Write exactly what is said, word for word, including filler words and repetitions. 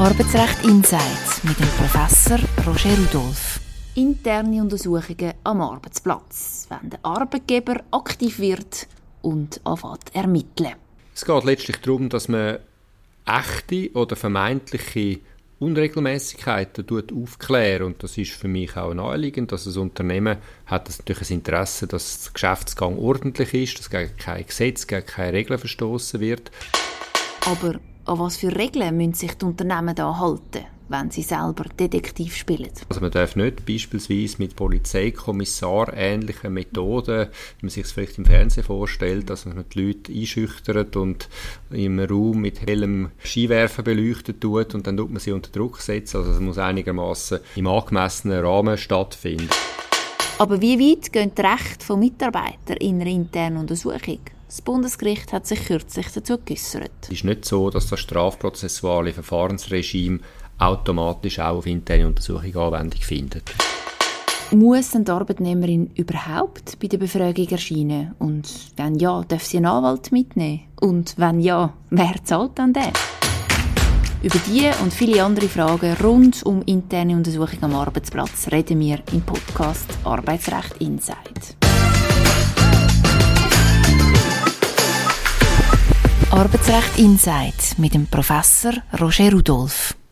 Arbeitsrecht Insight mit dem Professor Roger Rudolph. Interne Untersuchungen am Arbeitsplatz, wenn der Arbeitgeber aktiv wird und anfängt zu ermitteln. Es geht letztlich darum, dass man echte oder vermeintliche Unregelmäßigkeiten aufklären. Und das ist für mich auch naheliegend, dass ein Unternehmen hat das natürlich ein Interesse, dass der Geschäftsgang ordentlich ist, dass gegen kein Gesetz, gegen keine Regeln verstoßen wird. Aber an was für Regeln müssen sich die Unternehmen da halten, wenn sie selber Detektiv spielen? Also man darf nicht beispielsweise mit Polizeikommissar ähnlichen Methoden, wie man sich es vielleicht im Fernsehen vorstellt, dass man die Leute einschüchtert und im Raum mit hellem Skiwerfen beleuchtet tut und dann tut man sie unter Druck setzen. Also es muss einigermaßen im angemessenen Rahmen stattfinden. Aber wie weit gehen die Rechte von Mitarbeitern in einer internen Untersuchung? Das Bundesgericht hat sich kürzlich dazu geäussert. Es ist nicht so, dass das strafprozessuale Verfahrensregime automatisch auch auf interne Untersuchungen Anwendung findet. Muss denn die Arbeitnehmerin überhaupt bei der Befragung erscheinen? Und wenn ja, darf sie einen Anwalt mitnehmen? Und wenn ja, wer zahlt dann den? Über diese und viele andere Fragen rund um interne Untersuchungen am Arbeitsplatz reden wir im Podcast Arbeitsrecht Insight. Arbeitsrecht Insight mit dem Professor Roger Rudolph.